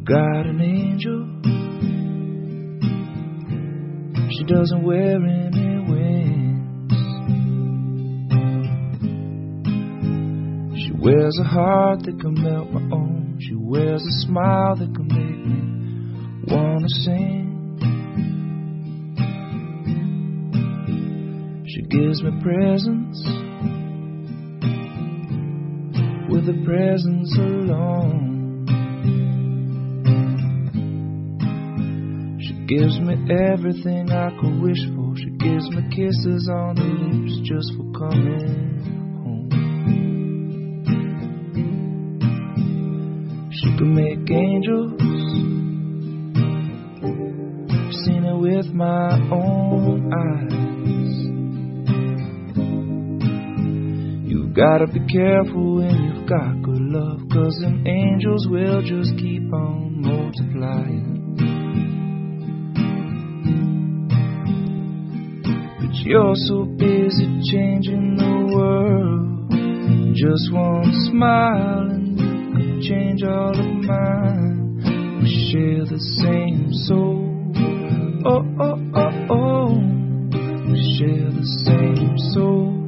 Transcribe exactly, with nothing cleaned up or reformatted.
got an angel. She doesn't wear any wings. She wears a heart that can melt my own. She wears a smile that can make me wanna sing. She gives me presents with a presence alone. She gives me everything I could wish for. She gives me kisses on the lips just for coming home. She can make angels. I've seen it with my own eyes. You've gotta be careful when you've got good love, 'cause them angels will just keep on multiplying. You're so busy changing the world. Just one smile and you can change all of mine. We share the same soul. Oh, oh, oh, oh. We share the same soul.